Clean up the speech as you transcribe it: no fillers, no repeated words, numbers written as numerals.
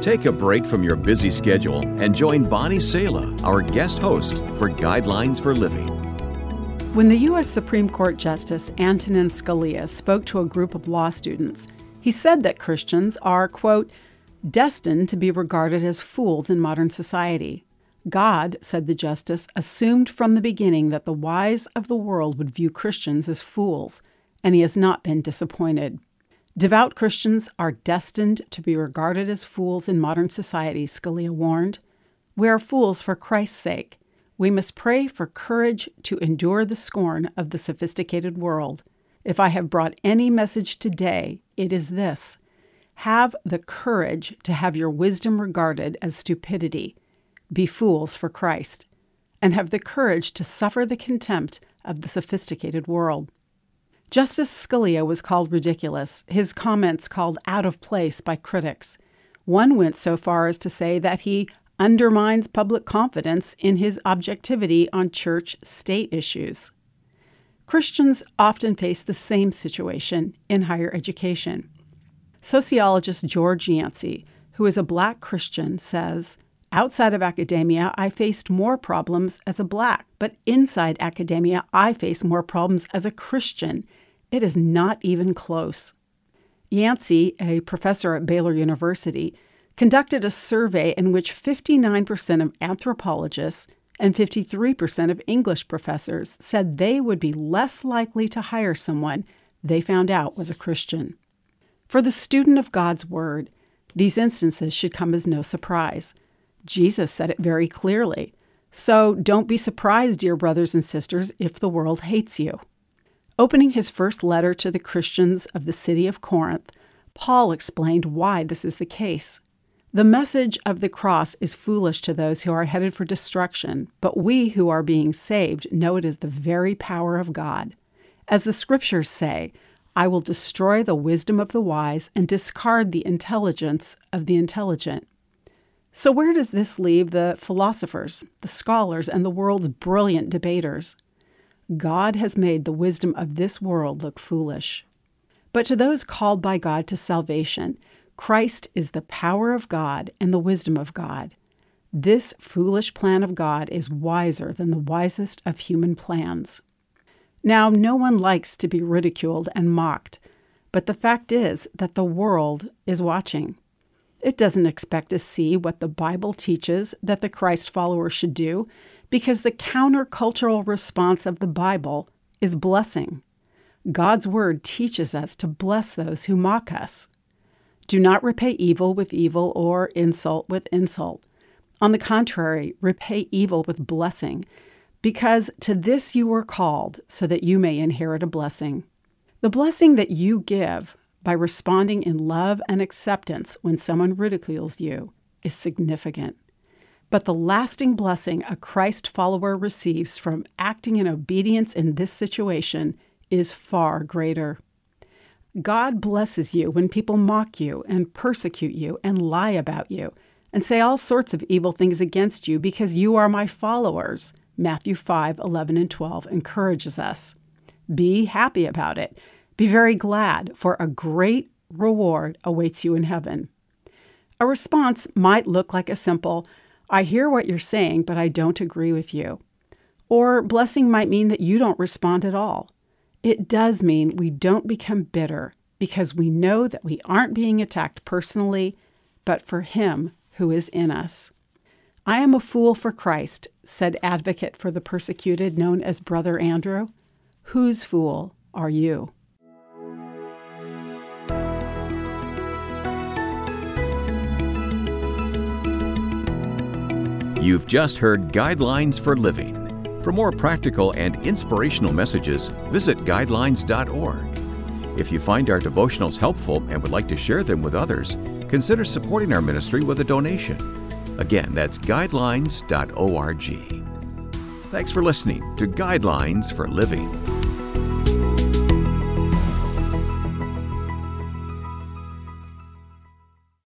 Take a break from your busy schedule and join Bonnie Sala, our guest host, for Guidelines for Living. When the U.S. Supreme Court Justice Antonin Scalia spoke to a group of law students, he said that Christians are, quote, destined to be regarded as fools in modern society. God, said the justice, assumed from the beginning that the wise of the world would view Christians as fools, and he has not been disappointed. Devout Christians are destined to be regarded as fools in modern society, Scalia warned. We are fools for Christ's sake. We must pray for courage to endure the scorn of the sophisticated world. If I have brought any message today, it is this. Have the courage to have your wisdom regarded as stupidity. Be fools for Christ. And have the courage to suffer the contempt of the sophisticated world. Justice Scalia was called ridiculous, his comments called out of place by critics. One went so far as to say that he undermines public confidence in his objectivity on church-state issues. Christians often face the same situation in higher education. Sociologist George Yancey, who is a Black Christian, says, outside of academia, I faced more problems as a Black, but inside academia, I face more problems as a Christian. It is not even close. Yancey, a professor at Baylor University, conducted a survey in which 59% of anthropologists and 53% of English professors said they would be less likely to hire someone they found out was a Christian. For the student of God's Word, these instances should come as no surprise. Jesus said it very clearly. So don't be surprised, dear brothers and sisters, if the world hates you. Opening his first letter to the Christians of the city of Corinth, Paul explained why this is the case. The message of the cross is foolish to those who are headed for destruction, but we who are being saved know it is the very power of God. As the scriptures say, I will destroy the wisdom of the wise and discard the intelligence of the intelligent. So where does this leave the philosophers, the scholars, and the world's brilliant debaters? God has made the wisdom of this world look foolish. But to those called by God to salvation, Christ is the power of God and the wisdom of God. This foolish plan of God is wiser than the wisest of human plans. Now, no one likes to be ridiculed and mocked, but the fact is that the world is watching. It doesn't expect to see what the Bible teaches that the Christ follower should do because the countercultural response of the Bible is blessing. God's word teaches us to bless those who mock us. Do not repay evil with evil or insult with insult. On the contrary, repay evil with blessing, because to this you were called so that you may inherit a blessing. The blessing that you give by responding in love and acceptance when someone ridicules you is significant. But the lasting blessing a Christ follower receives from acting in obedience in this situation is far greater. God blesses you when people mock you and persecute you and lie about you and say all sorts of evil things against you because you are my followers. Matthew 5:11 and 12 encourages us. Be happy about it. Be very glad, for a great reward awaits you in heaven. A response might look like a simple, I hear what you're saying, but I don't agree with you. Or blessing might mean that you don't respond at all. It does mean we don't become bitter because we know that we aren't being attacked personally, but for Him who is in us. I am a fool for Christ, said advocate for the persecuted known as Brother Andrew. Whose fool are you? You've just heard Guidelines for Living. For more practical and inspirational messages, visit guidelines.org. If you find our devotionals helpful and would like to share them with others, consider supporting our ministry with a donation. Again, that's guidelines.org. Thanks for listening to Guidelines for Living.